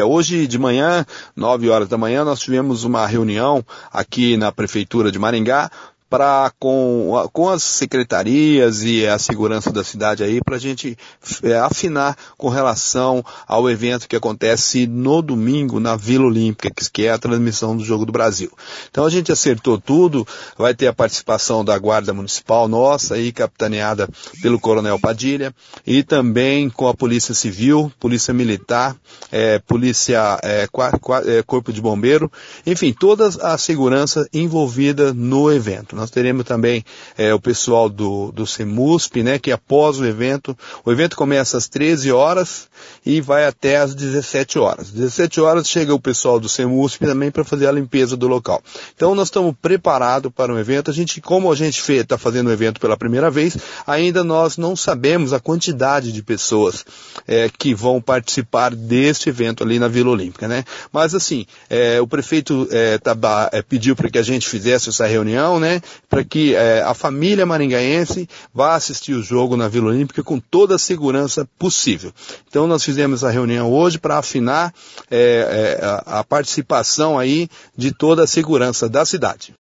Hoje de manhã, 9 horas da manhã, nós tivemos uma reunião aqui na Prefeitura de Maringá, com as secretarias e a segurança da cidade aí, para a gente afinar com relação ao evento que acontece no domingo na Vila Olímpica, que é a transmissão do Jogo do Brasil. Então a gente acertou tudo, vai ter a participação da Guarda Municipal nossa, aí, capitaneada pelo Coronel Padilha, e também com a Polícia Civil, Polícia Militar, Corpo de Bombeiro, enfim, toda a segurança envolvida no evento. Nós teremos também o pessoal do CEMUSP, né, que após o evento começa às 13 horas e vai até às 17 horas. 17 horas chega o pessoal do CEMUSP também para fazer a limpeza do local. Então nós estamos preparados para o evento. Como a gente está fazendo o evento pela primeira vez, ainda nós não sabemos a quantidade de pessoas que vão participar deste evento ali na Vila Olímpica, né? Mas assim, o prefeito pediu para que a gente fizesse essa reunião, né? Para que a família maringaense vá assistir o jogo na Vila Olímpica com toda a segurança possível. Então nós fizemos a reunião hoje para afinar a participação aí de toda a segurança da cidade.